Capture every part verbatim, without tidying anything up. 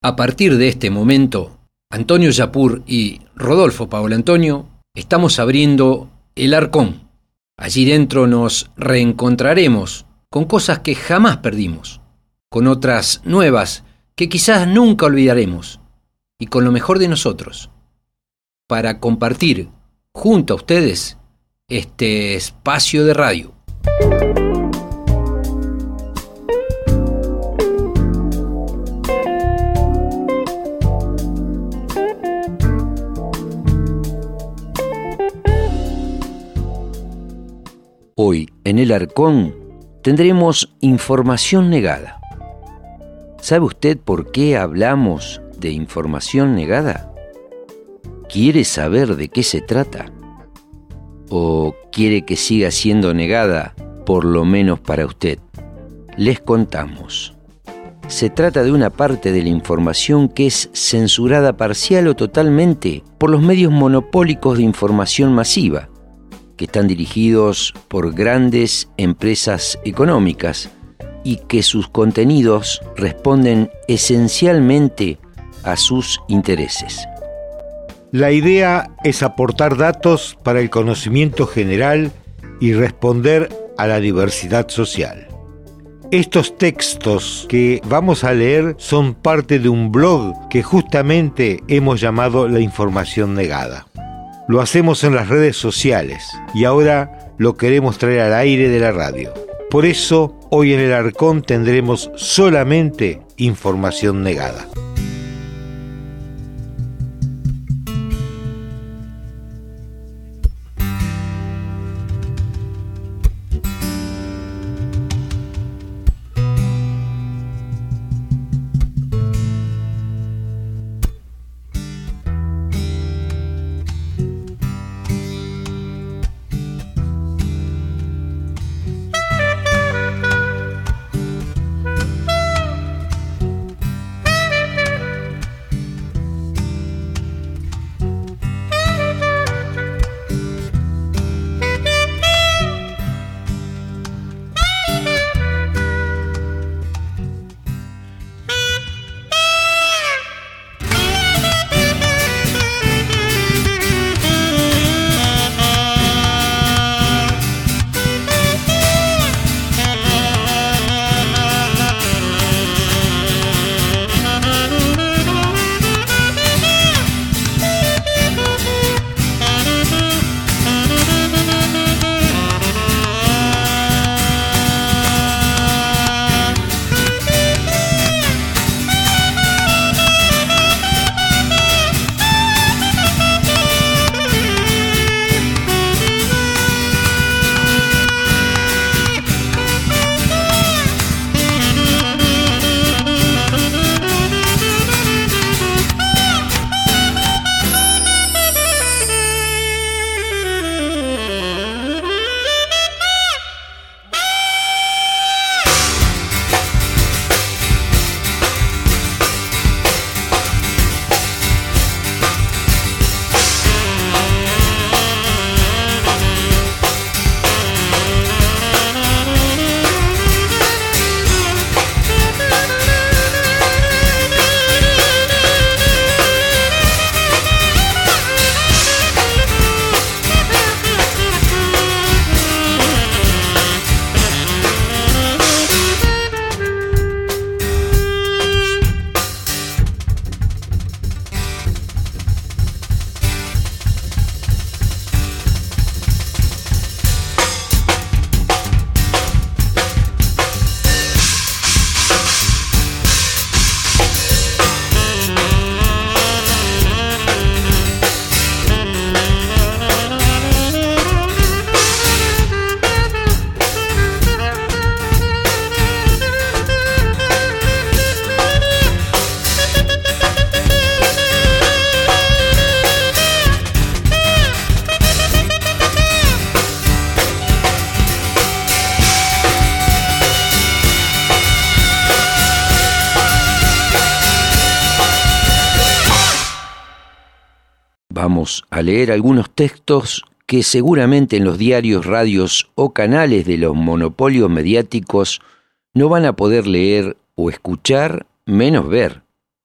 A partir de este momento, Antonio Yapur y Rodolfo Paolo Antonio estamos abriendo El Arcón. Allí dentro nos reencontraremos con cosas que jamás perdimos, con otras nuevas que quizás nunca olvidaremos y con lo mejor de nosotros, para compartir junto a ustedes este espacio de radio. Hoy, en El Arcón, tendremos información negada. ¿Sabe usted por qué hablamos de información negada? ¿Quiere saber de qué se trata? ¿O quiere que siga siendo negada, por lo menos para usted? Les contamos. Se trata de una parte de la información que es censurada parcial o totalmente por los medios monopólicos de información masiva, que están dirigidos por grandes empresas económicas y que sus contenidos responden esencialmente a sus intereses. La idea es aportar datos para el conocimiento general y responder a la diversidad social. Estos textos que vamos a leer son parte de un blog que justamente hemos llamado La Información Negada. Lo hacemos en las redes sociales y ahora lo queremos traer al aire de la radio. Por eso, hoy en El Arcón tendremos solamente información negada. Vamos a leer algunos textos que seguramente en los diarios, radios o canales de los monopolios mediáticos no van a poder leer o escuchar, menos ver.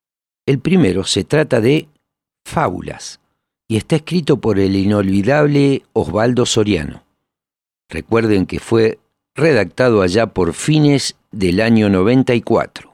El primero se trata de Fábulas y está escrito por el inolvidable Osvaldo Soriano. Recuerden que fue redactado allá por fines del año noventa y cuatro.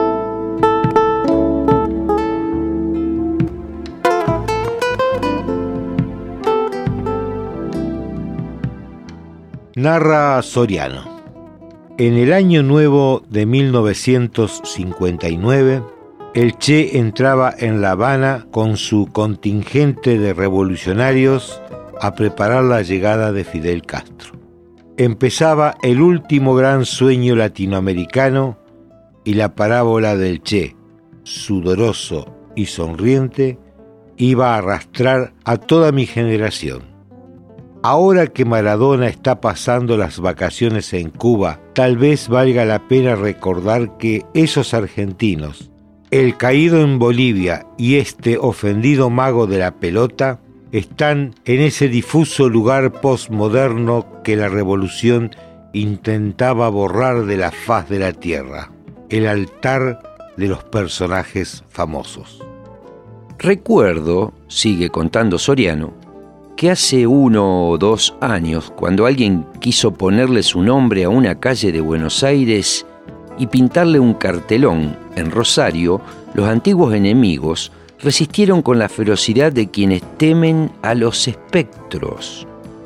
Narra Soriano. En el año nuevo de mil novecientos cincuenta y nueve, el Che entraba en La Habana con su contingente de revolucionarios a preparar la llegada de Fidel Castro. Empezaba el último gran sueño latinoamericano y la parábola del Che, sudoroso y sonriente, iba a arrastrar a toda mi generación. Ahora que Maradona está pasando las vacaciones en Cuba, tal vez valga la pena recordar que esos argentinos, el caído en Bolivia y este ofendido mago de la pelota, están en ese difuso lugar postmoderno que la revolución intentaba borrar de la faz de la tierra, el altar de los personajes famosos. Recuerdo, sigue contando Soriano, que hace uno o dos años, cuando alguien quiso ponerle su nombre a una calle de Buenos Aires y pintarle un cartelón en Rosario, los antiguos enemigos resistieron con la ferocidad de quienes temen a los espectros.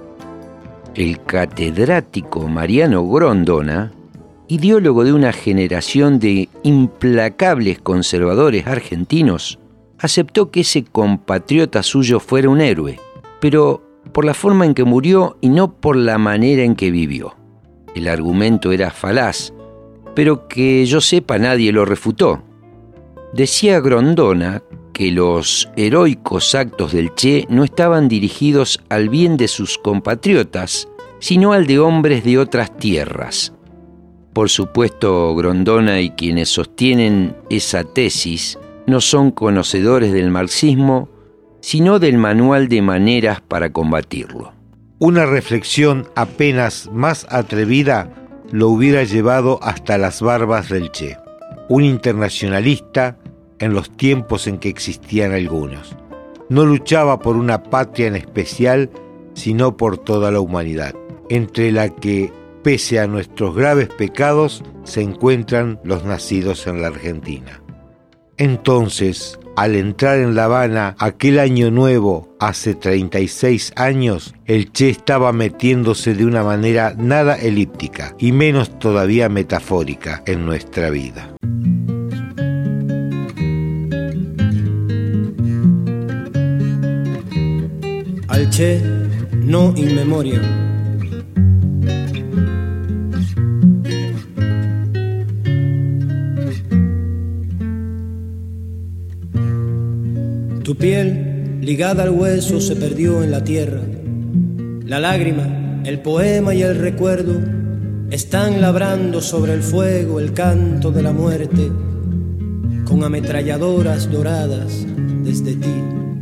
El catedrático Mariano Grondona, ideólogo de una generación de implacables conservadores argentinos, aceptó que ese compatriota suyo fuera un héroe, pero por la forma en que murió y no por la manera en que vivió. El argumento era falaz, pero que yo sepa nadie lo refutó. Decía Grondona que los heroicos actos del Che no estaban dirigidos al bien de sus compatriotas, sino al de hombres de otras tierras. Por supuesto, Grondona y quienes sostienen esa tesis no son conocedores del marxismo, sino del manual de maneras para combatirlo. Una reflexión apenas más atrevida lo hubiera llevado hasta las barbas del Che, un internacionalista en los tiempos en que existían algunos. No luchaba por una patria en especial, sino por toda la humanidad, entre la que, pese a nuestros graves pecados, se encuentran los nacidos en la Argentina. Entonces, al entrar en La Habana aquel año nuevo, hace treinta y seis años, el Che estaba metiéndose de una manera nada elíptica y menos todavía metafórica en nuestra vida. Al Che, no in memoria. Tu piel, ligada al hueso, se perdió en la tierra. La lágrima, el poema y el recuerdo están labrando sobre el fuego el canto de la muerte, con ametralladoras doradas desde ti.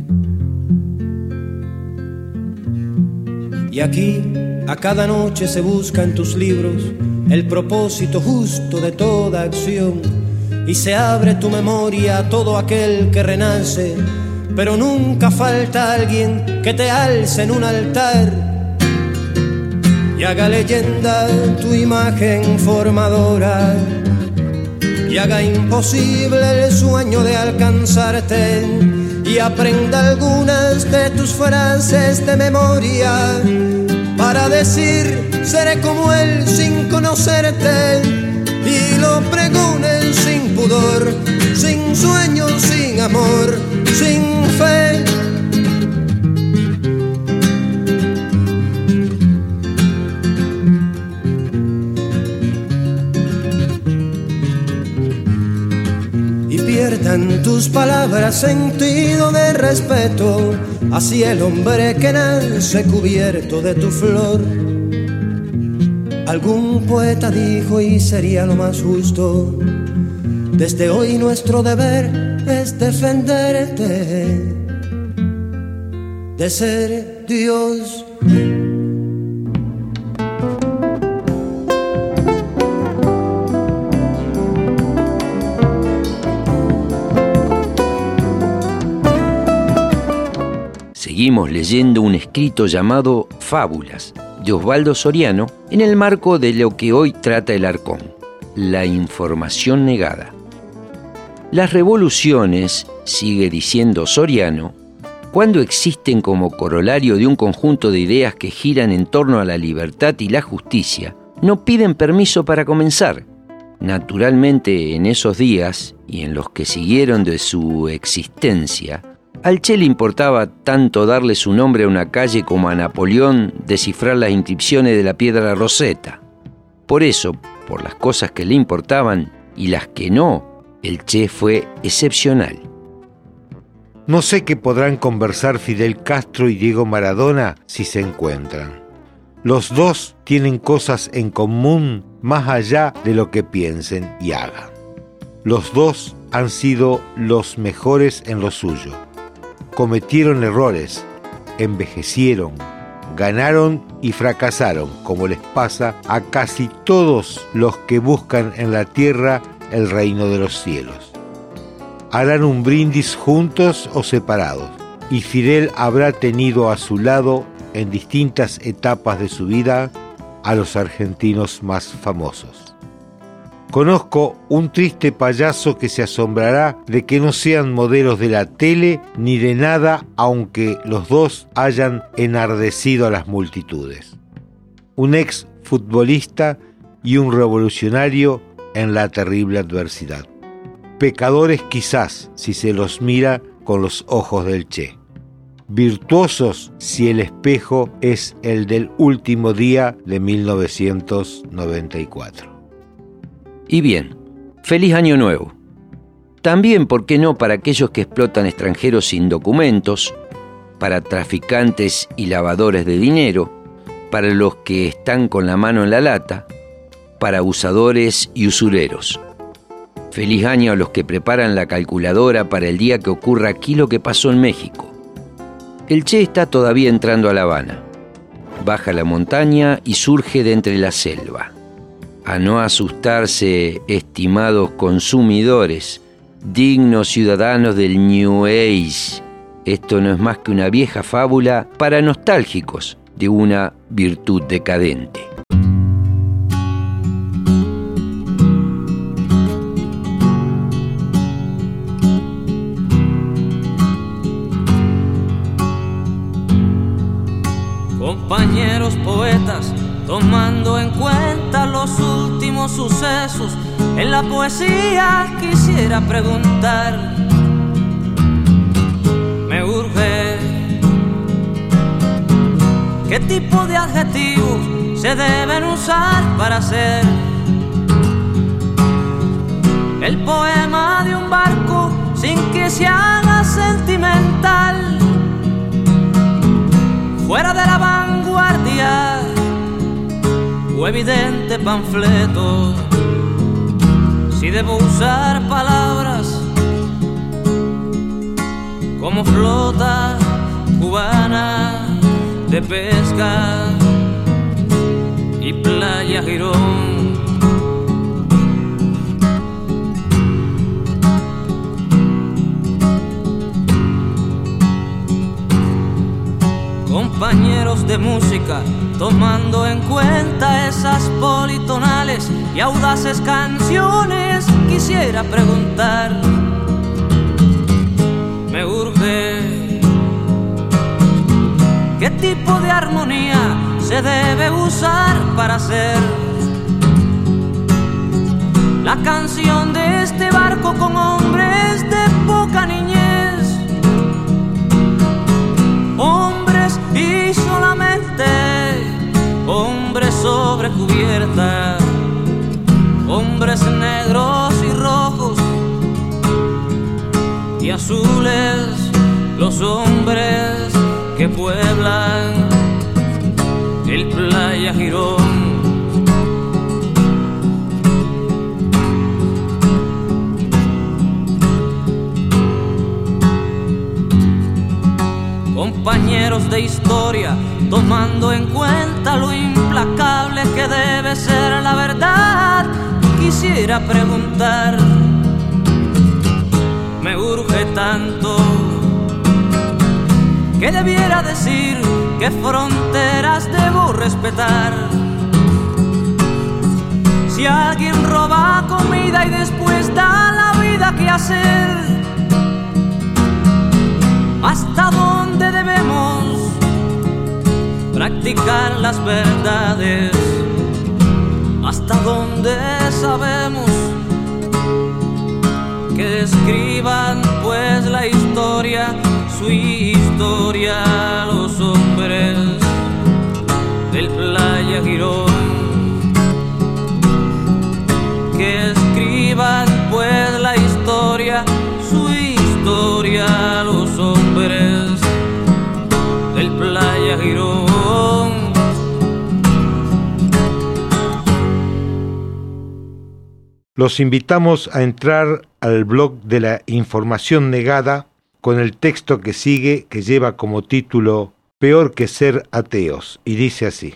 Y aquí, a cada noche se busca en tus libros el propósito justo de toda acción, y se abre tu memoria a todo aquel que renace, pero nunca falta alguien que te alce en un altar y haga leyenda tu imagen formadora y haga imposible el sueño de alcanzarte y aprenda algunas de tus frases de memoria para decir seré como él sin conocerte y lo pregonen sin pudor, sin sueño, sin amor, sin fe. Y pierdan tus palabras sentido de respeto hacia el hombre que nace cubierto de tu flor. Algún poeta dijo, y sería lo más justo, desde hoy nuestro deber es defenderte de ser Dios. seguimos leyendo un escrito llamado Fábulas, de Osvaldo Soriano, en el marco de lo que hoy trata el Arcón, la información negada. Las revoluciones, sigue diciendo Soriano, cuando existen como corolario de un conjunto de ideas que giran en torno a la libertad y la justicia, no piden permiso para comenzar. Naturalmente, en esos días y en los que siguieron de su existencia, al Che le importaba tanto darle su nombre a una calle como a Napoleón descifrar las inscripciones de la piedra Rosetta. Por eso, por las cosas que le importaban y las que no, el Che fue excepcional. No sé qué podrán conversar Fidel Castro y Diego Maradona si se encuentran. Los dos tienen cosas en común más allá de lo que piensen y hagan. Los dos han sido los mejores en lo suyo. Cometieron errores, envejecieron, ganaron y fracasaron, como les pasa a casi todos los que buscan en la tierra el reino de los cielos. Harán un brindis juntos o separados, y Fidel habrá tenido a su lado en distintas etapas de su vida a los argentinos más famosos. Conozco un triste payaso que se asombrará de que no sean modelos de la tele ni de nada, aunque los dos hayan enardecido a las multitudes. Un ex futbolista y un revolucionario en la terrible adversidad. Pecadores quizás si se los mira con los ojos del Che. Virtuosos si el espejo es el del último día de mil novecientos noventa y cuatro. Y bien, feliz año nuevo. También, ¿por qué no?, para aquellos que explotan extranjeros sin documentos, para traficantes y lavadores de dinero, para los que están con la mano en la lata, para abusadores y usureros. Feliz año a los que preparan la calculadora para el día que ocurra aquí lo que pasó en México. El Che está todavía entrando a La Habana. Baja la montaña y surge de entre la selva. A no asustarse, estimados consumidores, dignos ciudadanos del New Age. Esto no es más que una vieja fábula para nostálgicos de una virtud decadente. Compañeros poetas, tomando en cuenta los últimos sucesos, en la poesía quisiera preguntar. Me urge, ¿qué tipo de adjetivos se deben usar para hacer el poema de un barco sin que se haga sentimental? Fuera de la vanguardia o evidente panfleto, si debo usar palabras como flota cubana de pesca y playa Girón. Compañeros de música, tomando en cuenta esas politonales y audaces canciones, quisiera preguntar. Me urge, ¿qué tipo de armonía se debe usar para hacer la canción de este barco con hombres de poca niñez? Hombres y solamente hombres sobre cubierta, hombres negros y rojos y azules, los hombres que pueblan el Playa Girón. Compañeros de historia, tomando en cuenta lo implacable que debe ser la verdad, quisiera preguntar. Me urge tanto que debiera decir qué fronteras debo respetar. Si alguien roba comida y después da la vida que hacer, ¿hasta dónde debemos practicar las verdades? ¿Hasta dónde sabemos que escriban pues la historia, su historia, los hombres del Playa Girón? Que escriban pues la historia, su historia, los hombres del Playa Girón. Los invitamos a entrar al blog de la información negada con el texto que sigue, que lleva como título Peor que ser ateos, y dice así.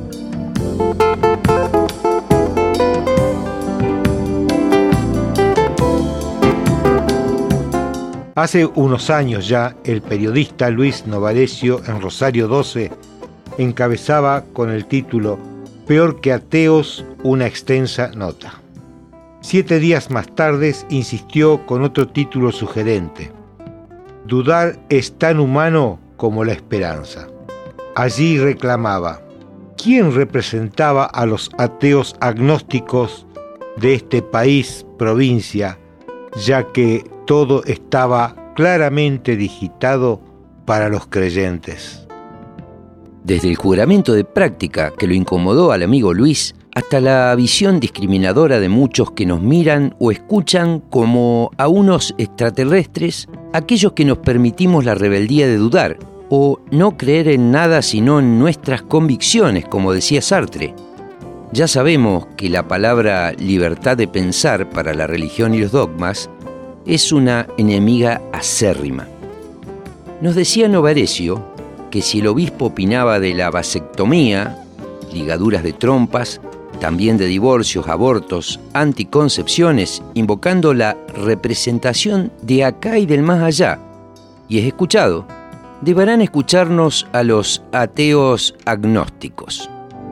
Hace unos años ya, el periodista Luis Novarecio en Rosario doce encabezaba con el título Peor que ateos, una extensa nota. Siete días más tarde insistió con otro título sugerente: Dudar es tan humano como la esperanza. Allí reclamaba: ¿quién representaba a los ateos agnósticos de este país, provincia, ya que todo estaba claramente digitado para los creyentes? Desde el juramento de práctica que lo incomodó al amigo Luis, hasta la visión discriminadora de muchos que nos miran o escuchan como a unos extraterrestres, aquellos que nos permitimos la rebeldía de dudar o no creer en nada sino en nuestras convicciones, como decía Sartre. Ya sabemos que la palabra libertad de pensar para la religión y los dogmas es una enemiga acérrima. Nos decía Novarecio que si el obispo opinaba de la vasectomía, ligaduras de trompas, también de divorcios, abortos, anticoncepciones, invocando la representación de acá y del más allá, y es escuchado, deberán escucharnos a los ateos agnósticos.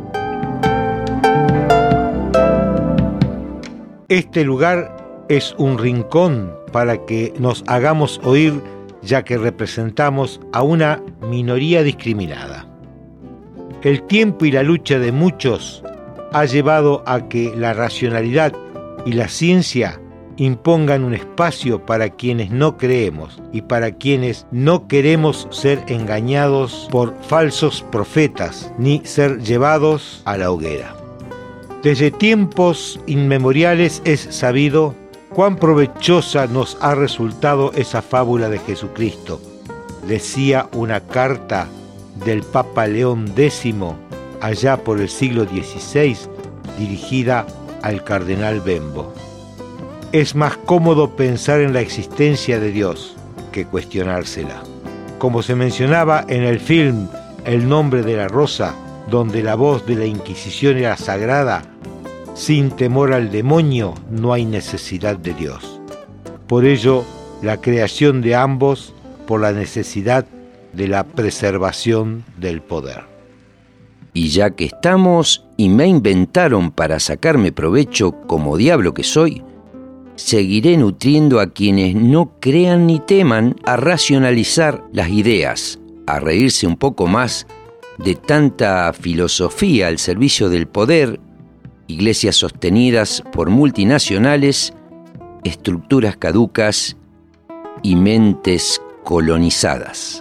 Este lugar es un rincón para que nos hagamos oír, ya que representamos a una minoría discriminada. El tiempo y la lucha de muchos ha llevado a que la racionalidad y la ciencia impongan un espacio para quienes no creemos y para quienes no queremos ser engañados por falsos profetas ni ser llevados a la hoguera. Desde tiempos inmemoriales es sabido cuán provechosa nos ha resultado esa fábula de Jesucristo, decía una carta del Papa León décimo allá por el siglo dieciséis, dirigida al cardenal Bembo. Es más cómodo pensar en la existencia de Dios que cuestionársela. Como se mencionaba en el film El nombre de la rosa, donde la voz de la Inquisición era sagrada, sin temor al demonio no hay necesidad de Dios. Por ello, la creación de ambos por la necesidad de la preservación del poder. Y ya que estamos y me inventaron para sacarme provecho como diablo que soy, seguiré nutriendo a quienes no crean ni teman a racionalizar las ideas, a reírse un poco más de tanta filosofía al servicio del poder, iglesias sostenidas por multinacionales, estructuras caducas y mentes colonizadas.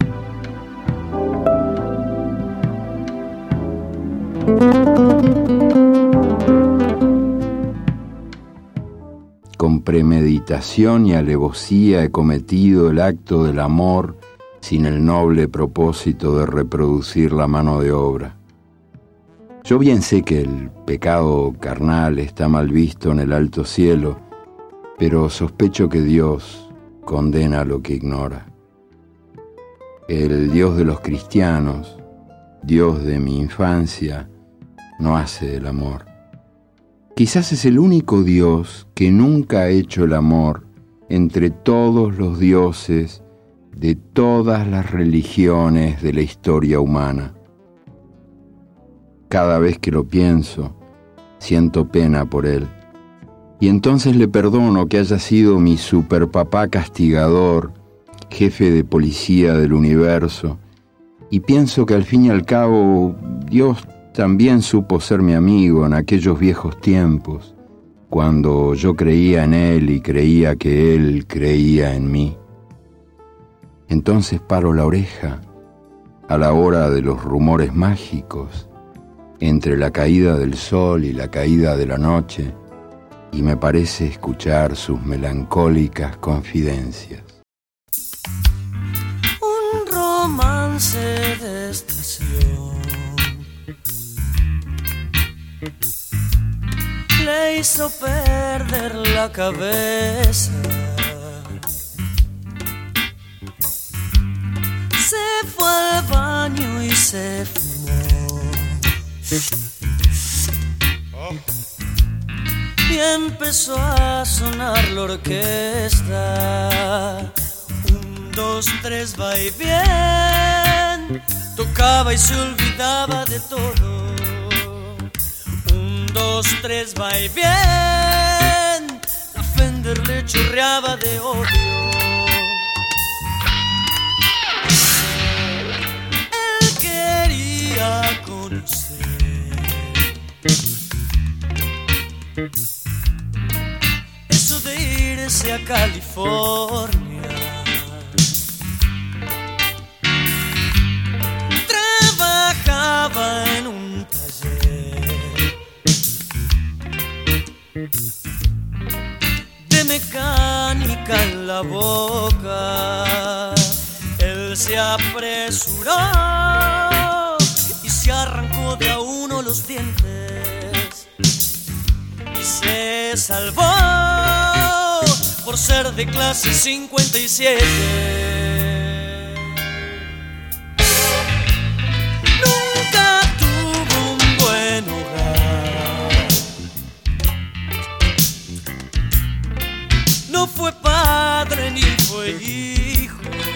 Con premeditación y alevosía he cometido el acto del amor sin el noble propósito de reproducir la mano de obra. Yo bien sé que el pecado carnal está mal visto en el alto cielo, pero sospecho que Dios condena lo que ignora. El Dios de los cristianos, Dios de mi infancia, no hace el amor. Quizás es el único Dios que nunca ha hecho el amor entre todos los dioses de todas las religiones de la historia humana. Cada vez que lo pienso, siento pena por él. Y entonces le perdono que haya sido mi superpapá castigador, jefe de policía del universo, y pienso que al fin y al cabo Dios también supo ser mi amigo en aquellos viejos tiempos, cuando yo creía en Él y creía que Él creía en mí. Entonces paro la oreja a la hora de los rumores mágicos, entre la caída del sol y la caída de la noche, y me parece escuchar sus melancólicas confidencias. Un romance de estación le hizo perder la cabeza. Se fue al baño y se fumó. Y empezó a sonar la orquesta. Un, dos, tres, va y bien. Tocaba y se olvidaba de todo. Un, dos, tres, va y bien. La Fender le chorreaba de odio. Él quería conocer eso de irse a California. Trabajaba en un taller de mecánica en la boca. Él se apresuró y se arrancó de a uno los dientes. Y se salvó por ser de clase cincuenta y siete. Nunca tuvo un buen hogar. No fue padre ni fue hijo.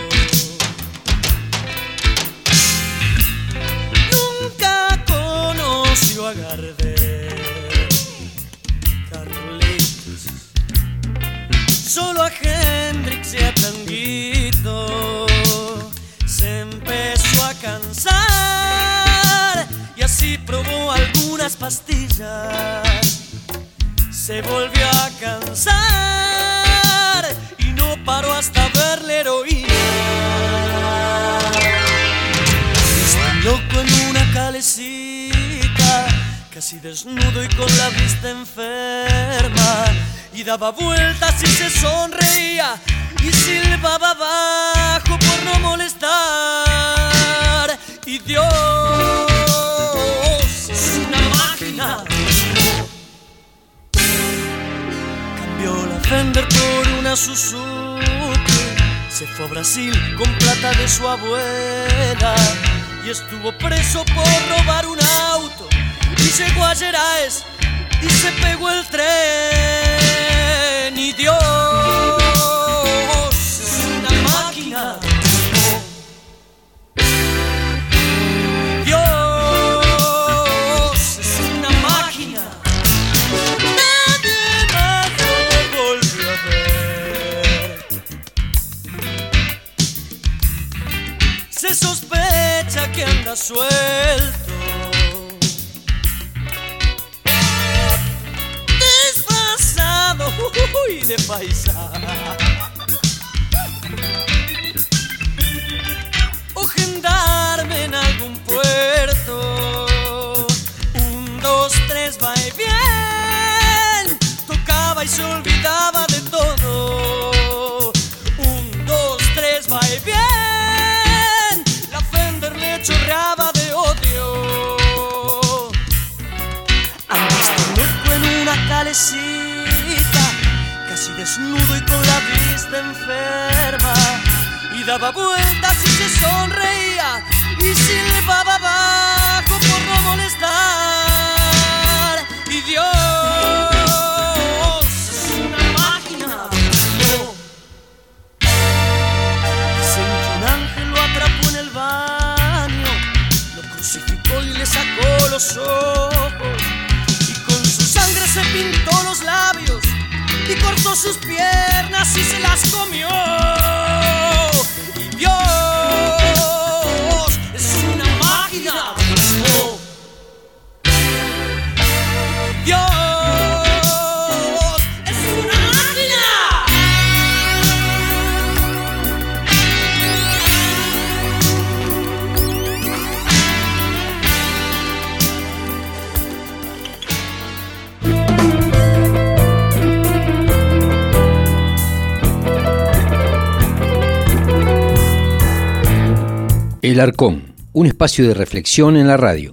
Nunca conoció a Gardel, solo a Hendrix y a Tanguito. Se empezó a cansar y así probó algunas pastillas. Se volvió a cansar y no paró hasta ver la heroína. Está loco en una calecita, casi desnudo y con la vista enferma. Y daba vueltas y se sonreía y silbaba abajo por no molestar. Y Dios es una máquina. Cambió la Fender por una Suzuki. Se fue a Brasil con plata de su abuela y estuvo preso por robar un auto. Y llegó a Gerais y se pegó el tren. Y Dios es una máquina. Dios es una máquina. Nadie más lo volvió a ver. Se sospecha que anda suelto, uy, de paisa, o gendarme en algún puerto. Un, dos, tres, va y bien. Tocaba y se olvidaba de todo. Un, dos, tres, va y bien. La Fender le chorreaba de odio. Anda loco en una calecita, casi desnudo y con la vista enferma. Y daba vueltas y se sonreía y silbaba abajo por no molestar. Y Dios es una máquina. No. Dicen los ojos y con su sangre se pintó los labios y cortó sus piernas y se las comió. Y Dios es una máquina de amor. Dios es una máquina. El Arcón, un espacio de reflexión en la radio.